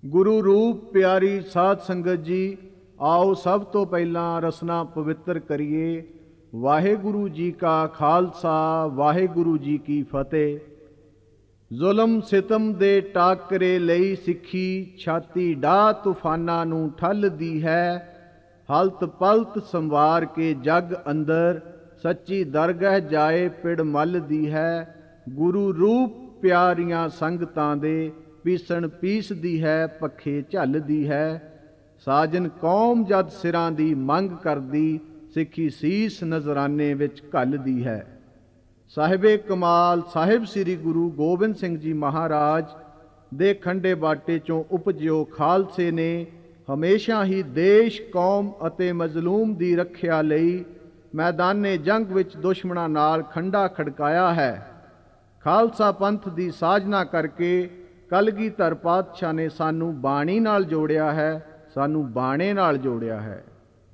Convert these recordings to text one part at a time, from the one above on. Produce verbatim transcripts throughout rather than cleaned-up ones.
ਗੁਰੂ ਰੂਪ ਪਿਆਰੀ ਸਾਧ ਸੰਗਤ ਜੀ, ਆਓ ਸਭ ਤੋਂ ਪਹਿਲਾਂ ਰਸਨਾ ਪਵਿੱਤਰ ਕਰੀਏ। ਵਾਹਿਗੁਰੂ ਜੀ ਕਾ ਖਾਲਸਾ, ਵਾਹਿਗੁਰੂ ਜੀ ਕੀ ਫਤਿਹ। ਜ਼ੁਲਮ ਸਿਤਮ ਦੇ ਟਾਕਰੇ ਲਈ ਸਿੱਖੀ, ਛਾਤੀ ਢਾਹ ਤੂਫਾਨਾਂ ਨੂੰ ਠੱਲਦੀ ਹੈ। ਹਲਤ ਪਲਤ ਸੰਵਾਰ ਕੇ ਜਗ ਅੰਦਰ, ਸੱਚੀ ਦਰਗਾਹ ਜਾਏ ਪਿੜ ਮੱਲਦੀ ਹੈ। ਗੁਰੂ ਰੂਪ ਪਿਆਰੀਆਂ ਸੰਗਤਾਂ ਦੇ ਪੀਸਣ ਪੀਸਦੀ ਹੈ, ਪੱਖੇ ਝੱਲਦੀ ਹੈ। ਸਾਜਨ ਕੌਮ ਜਦ ਸਿਰਾਂ ਦੀ ਮੰਗ ਕਰਦੀ, ਸਿੱਖੀ ਸੀਸ ਨਜ਼ਰਾਨੇ ਵਿੱਚ ਘੱਲਦੀ ਹੈ। ਸਾਹਿਬੇ ਕਮਾਲ ਸਾਹਿਬ ਸ੍ਰੀ ਗੁਰੂ ਗੋਬਿੰਦ ਸਿੰਘ ਜੀ ਮਹਾਰਾਜ ਦੇ ਖੰਡੇ ਬਾਟੇ ਚੋਂ ਉਪਜਿਓ ਖਾਲਸੇ ਨੇ ਹਮੇਸ਼ਾ ਹੀ ਦੇਸ਼, ਕੌਮ ਅਤੇ ਮਜ਼ਲੂਮ ਦੀ ਰੱਖਿਆ ਲਈ ਮੈਦਾਨੇ ਜੰਗ ਵਿੱਚ ਦੁਸ਼ਮਣਾਂ ਨਾਲ ਖੰਡਾ ਖੜਕਾਇਆ ਹੈ। ਖਾਲਸਾ ਪੰਥ ਦੀ ਸਾਜਨਾ ਕਰਕੇ ਕਲਗੀਧਰ ਪਾਤਸ਼ਾਹ ਨੇ ਸਾਨੂੰ ਬਾਣੀ ਨਾਲ ਜੋੜਿਆ ਹੈ, ਸਾਨੂੰ ਬਾਣੇ ਨਾਲ ਜੋੜਿਆ ਹੈ।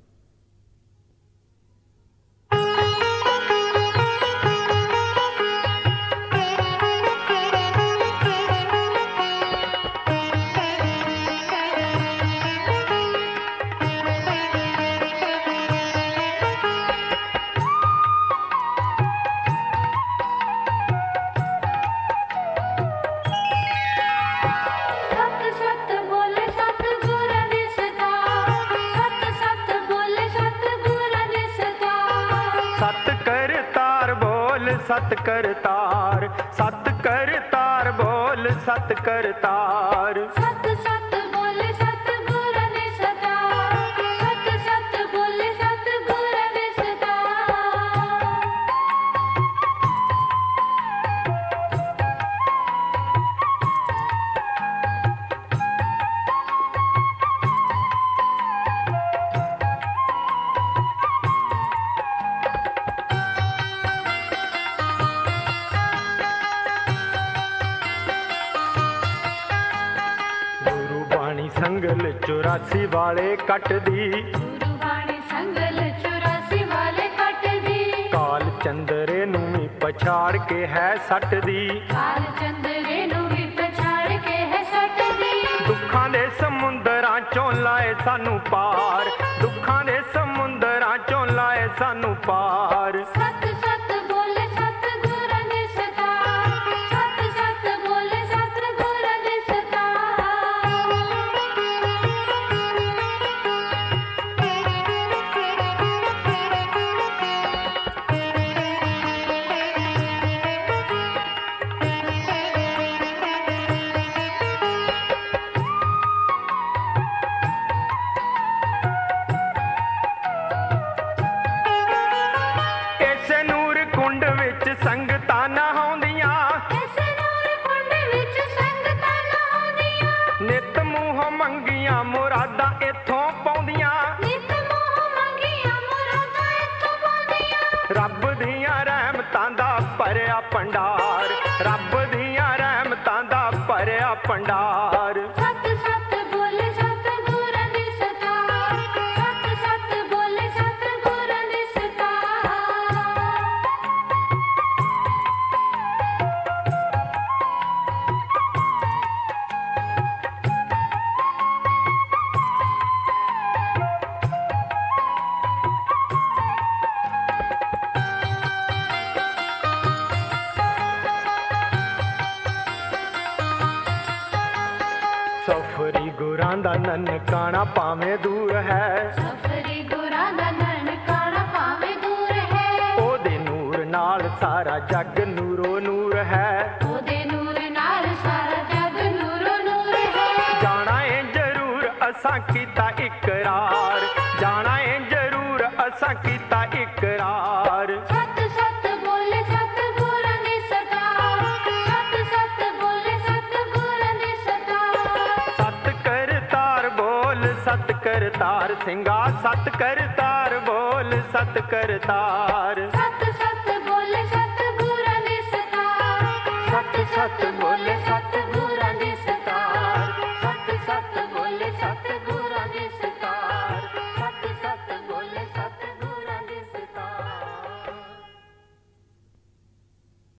ਸਤ ਕਰਤਾਰ, ਸਤ ਕਰਤਾਰ ਬੋਲ, ਸਤ ਕਰਤਾਰ। ਸਤ ਸਤ ਬੋਲੇ ਸਤ ਗੁਰ ਨੇ ਸਦਾ, ਸਤ ਸਤ ਬੋਲੇ ਸਤ ਗੁਰ ਨੇ ਸਦਾ। ਸੰਗਲ ਚੁਰਾਸੀ ਵਾਲੇ ਕੱਟਦੀ, ਗੁਰੂ ਬਾਣੀ ਸੰਗਲ ਚੁਰਾਸੀ ਵਾਲੇ ਕੱਟਦੀ। ਕਾਲ ਚੰਦਰੇ ਨੂੰ ਵੀ ਪਛਾੜ ਕੇ ਹੈ ਸੱਟਦੀ, ਕਾਲ ਚੰਦਰੇ ਨੂੰ ਵੀ ਪਛਾੜ ਕੇ ਹੈ ਸੱਟਦੀ। ਦੁੱਖਾਂ ਦੇ ਸਮੁੰਦਰਾਂ ਚੋਂ ਲਾਏ ਸਾਨੂੰ ਪਾਰ, ਦੁੱਖਾਂ ਦੇ ਸਮੁੰਦਰਾਂ ਚੋਂ ਲਾਏ ਸਾਨੂੰ ਪਾਰ। ਸਤ ਸਤ ਬੋਲੇ ਸਤ ਗੁਰ ਨੇ ਸਦਾ, ਸਤ ਸਤ ਬੋਲੇ ਸਤ ਗੁਰ ਨੇ ਸਦਾ। ਸੰਗਤਾਂ ਨਹਾਉਂਦੀਆਂ, ਇਸੇ ਨੂਰ ਕੁੰਡ ਵਿੱਚ ਸੰਗਤਾਂ ਨਹਾਉਂਦੀਆਂ। ਨਿਤ ਮੂੰਹੋਂ ਮੰਗੀਆਂ ਮੁਰਾਦਾਂ ਇੱਥੋਂ ਪਾਉਂਦੀਆਂ, ਨਿਤ ਮੂੰਹੋਂ ਮੰਗੀਆਂ ਮੁਰਾਦਾਂ ਇੱਥੋਂ ਪਾਉਂਦੀਆਂ। ਰੱਬ ਦੀਆਂ ਰਹਿਮਤਾਂ ਦਾ ਭਰਿਆ ਭੰਡਾਰ, ਰੱਬ ਦੀਆਂ ਰਹਿਮਤਾਂ ਦਾ ਭਰਿਆ ਭੰਡਾਰ। ਸਤ ਸਤ ਬੋਲੇ ਸਤ ਗੁਰ ਨੇ ਸਦਾ, ਸਤ ਸਤ ਬੋਲੇ ਸਤ ਗੁਰ ਨੇ ਸਦਾ। ਸਫਰੀ ਗੁਰਾਂ ਦਾ ਨਨਕਾਣਾ ਭਾਵੇਂ ਦੂਰ ਹੈ, ਸਫਰੀ ਗੁਰਾਂ ਦਾ ਨਨਕਾਣਾ ਭਾਵੇਂ ਦੂਰ ਹੈ। ਉਹਦੇ ਨੂਰ ਨਾਲ ਸਾਰਾ ਜੱਗ ਨੂਰੋ ਨੂਰ ਹੈ, ਉਹਦੇ ਨੂਰ ਨਾਲ ਸਾਰਾ ਜੱਗ ਨੂਰੋ ਨੂਰ ਹੈ। ਜਾਣਾ ਏ ਜ਼ਰੂਰ ਅਸਾਂ ਕੀਤਾ ਇਕਰਾਰ, ਜਾਣਾ ਏ ਜ਼ਰੂਰ ਅਸਾਂ ਕੀਤਾ ਇਕਰਾਰ। ਸਤ ਸਤ ਬੋਲੇ ਸਤ ਗੁਰ ਨੇ ਸਦਾ, ਸਤ ਸਤ ਬੋਲੇ ਸਤ ਗੁਰ ਨੇ ਸਦਾ। ਸਤ ਕਰਤਾਰ ਬੋਲ, ਸਤ ਕਰਤਾਰ ਸਿੰਘਾ, ਸਤ ਕਰਤਾਰ ਬੋਲ, ਸਤ ਕਰਤਾਰ। ਸਤ ਸਤ ਬੋਲੇ ਸਤ ਗੁਰ ਨੇ ਸਦਾ, ਸਤ ਸਤ ਬੋਲੇ